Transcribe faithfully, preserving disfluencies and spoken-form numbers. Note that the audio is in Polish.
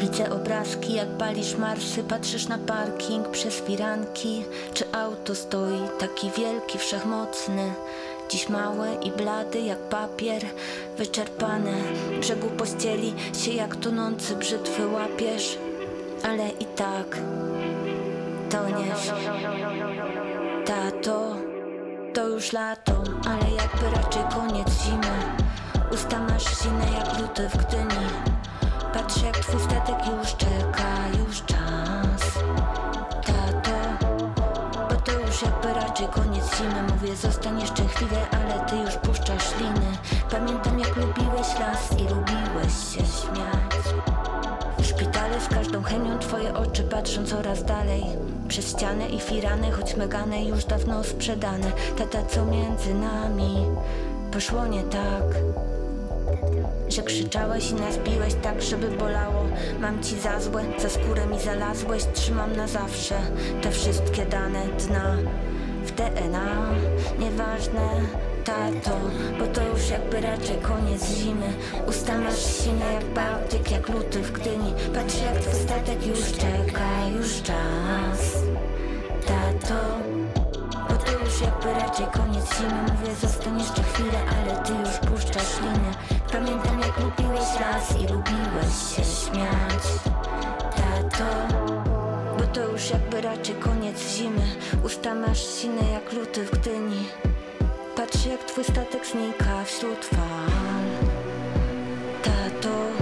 Widzę obrazki, jak palisz marsy, patrzysz na parking przez firanki. Czy auto stoi, taki wielki, wszechmocny, dziś małe i blady jak papier, wyczerpane. Brzegu pościeli się jak tonący brzytwy łapiesz, ale i tak toniesz. Tato, to już lato, ale jakby raczej koniec zimy. Usta masz sine jak luty w Gdyni. Patrzę jak twój statek już czeka, już czas. Tato, bo to już jakby raczej koniec zimy. Mówię zostań jeszcze chwilę, ale ty już puszczasz liny. Pamiętam jak lubiłeś las i lubiłeś się śmiać. Szpitale z każdą chemią, twoje oczy patrzą coraz dalej. Przez ścianę i firany, choć megane już dawno sprzedane. Tata, co między nami poszło nie tak, że krzyczałeś i nas biłeś tak, żeby bolało. Mam ci za złe, za skórę mi zalazłeś. Trzymam na zawsze te wszystkie dane dna w D N A. Nieważne, tato, bo to już jakby raczej koniec zimy. Usta masz sine jak Bałtyk, jak luty w Gdyni. Patrzę jak twój statek już czeka, już czas. Tato, bo to już jakby raczej koniec zimy. Mówię zostań jeszcze chwilę, ale ty już puszczasz liny. Pamiętam jak lubiłeś las i lubiłeś się śmiać. Tato, bo to już jakby raczej koniec zimy. Usta masz sine jak luty w Gdyni. Patrzę jak twój statek znika wśród fal. Tato,